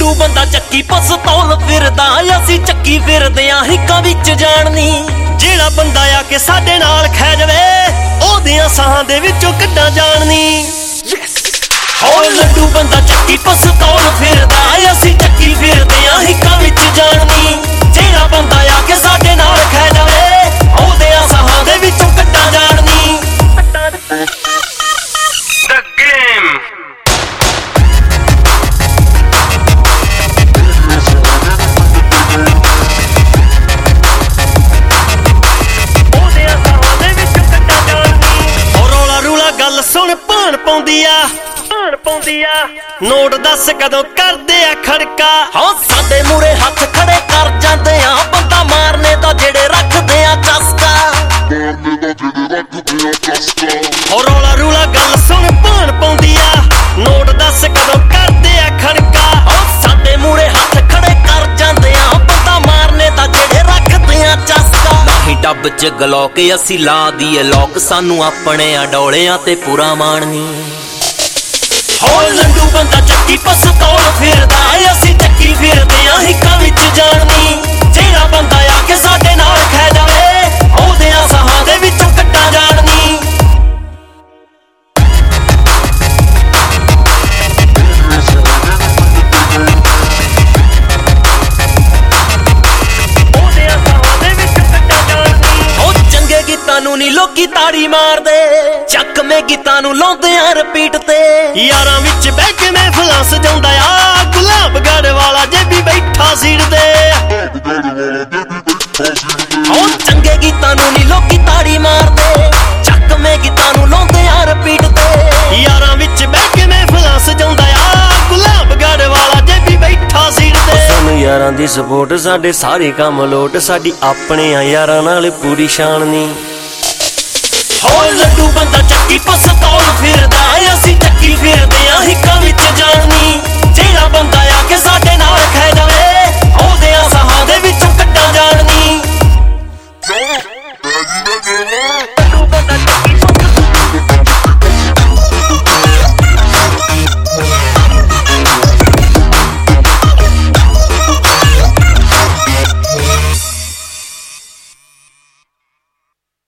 ਲੱਡੂ ਬੰਦਾ ਚੱਕੀ ਪਸਤੌਲ ਫਿਰਦਾ, ਅਸੀਂ ਚੱਕੀ ਫਿਰਦੇ ਆਂ ਹਿੱਕਾਂ ਵਿੱਚ ਜਾਣਨੀ। ਜਿਹੜਾ ਬੰਦਾ ਆ ਕੇ ਸਾਡੇ ਨਾਲ ਖਹਿ ਜਾਵੇ, ਉਹਦੀਆਂ ਸਾਹਾਂ ਦੇ ਵਿੱਚੋਂ ਕੱਢਾਂ ਜਾਣਨੀ। ਹੋ ਲੱਡੂ ਬੰਦਾ ਚੱਕੀ ਪਸਤੌਲ ਫਿਰਦਾ, ਅਸੀਂ ਚੱਕੀ ਫਿਰਦੇ ਆਂ ਹਿੱਕਾਂ ਵਿੱਚ ਜਾਣਨੀ। ਜਿਹੜਾ ਬੰਦਾ ਆ ਕੇ ਸਾਡੇ ਨਾਲ ਖਹਿ ਜਾਵੇ, ਉਹਦੀਆਂ ਸਾਹਾਂ ਦੇ ਵਿੱਚੋਂ ਕੱਢਾਂ ਜਾਣਨੀ। The game. ਗੱਲ ਸੁਣ ਭਾਣ ਪਾਉਂਦੀ ਆ ਨੋਟ ਦੱਸ ਕਦੋਂ ਕਰਦੇ ਆ ਖੜਕਾ। ਹਾਂ ਸਾਡੇ ਮੂਰੇ ਹੱਥ ਖੜੇ ਕਰ ਜਾਂਦੇ ਆ, ਬੰਦਾ ਮਾਰਨੇ ਦਾ ਜਿਹੜੇ ਰੱਖਦੇ ਆ ਚਸਕਾ। ਹੋ ਰੌਲਾ ਰੂਲਾ ਗੱਲ ਸੁਣ ਭਾਣ ਪਾਉਂਦੀ ਆ, ਨੋਟ ਦੱਸ ਕਦੋਂ ਕਰਦੇ ਆ ਖੜਕਾ। ਹਾਂ ਸਾਡੇ ਮੂਰੇ ਹੱਥ ਖੜੇ ਕਰ ਜਾਂਦੇ ਆ, ਬੰਦਾ ਮਾਰਨੇ ਦਾ ਜਿਹੜੇ ਰੱਖਦੇ ਆ ਚਸਕਾ। ਨਾਹੀਂ ਡੱਬ ਚ ਗਲੋਕ ਅਸੀਂ ਲਾ ਦੀਏ ਲੋਕ, ਸਾਨੂੰ ਆਪਣੇ ਆ ਡੋਲਿਆਂ ਤੇ ਪੂਰਾ ਮਾਣ ਨੀ। ਹੋ ਲੱਡੂ ਬੰਦਾ ਚੱਕੀ ਪਸਤੌਲ ਫਿਰਦਾ, ਅਸੀਂ ਚੱਕੀ ਫਿਰਦੇ ਆਂ ਹਿੱਕਾਂ ਵਿੱਚ ਜਾਣਨੀ। ਜਿਹੜਾ ਬੰਦਾ ਆ ਕੇ ਸਾਡੇ ਨਾਲ ਖਹਿ ਜਾਵੇ, ਉਹਦੀਆਂ ਸਾਹਾਂ ਦੇ ਵਿੱਚੋਂ ਕੱਢਾਂ ਜਾਣਨੀ। ਗੀਤਾਂ ਨੂੰ ਨੀ ਲੋਕੀ ਤਾੜੀ ਮਾਰਦੇ, ਚੱਕਵੇਂ ਗੀਤਾਂ ਨੂੰ ਲਾਉਂਦੇ ਆ ਰਿਪੀਟ ਤੇ। ਯਾਰਾਂ ਵਿੱਚ ਬਹਿ ਕੇ ਮਹਿਫਲਾਂ ਸਜਾਉਂਦਾ ਆ, ਗੁਲਾਬਗੜ੍ਹ ਵਾਲਾ ਜੇ ਵੀ ਬੈਠਾ ਸੀਟ ਤੇ। ਉਹ ਚੰਗੇ ਗੀਤਾਂ ਨੂੰ ਨੀ ਲੋਕੀ ਤਾੜੀ ਮਾਰਦੇ, ਚੱਕਵੇਂ ਗੀਤਾਂ ਨੂੰ ਲਾਉਂਦੇ ਆ ਰਿਪੀਟ ਤੇ। ਯਾਰਾਂ ਵਿੱਚ ਬਹਿ ਕੇ ਮਹਿਫਲਾਂ ਸਜਾਉਂਦਾ ਆ, ਗੁਲਾਬਗੜ੍ਹ ਵਾਲਾ ਜੇ ਵੀ ਬੈਠਾ ਸੀਟ ਤੇ। ਸਾਨੂੰ ਯਾਰਾਂ ਦੀ ਸਪੋਰਟ, ਸਾਡੇ ਸਾਰੇ ਕੰਮ ਲੋਟ, ਸਾਡੀ ਆਪਣੇ ਆ ਯਾਰਾਂ ਨਾਲ ਪੂਰੀ ਸ਼ਾਨ ਨੀ। ਹੋ ਲੱਡੂ ਬੰਦਾ ਚੱਕੀ ਪਸਤੌਲ ਫਿਰਦਾ, ਅਸੀਂ ਚੱਕੀ ਫਿਰਦੇ ਆਂ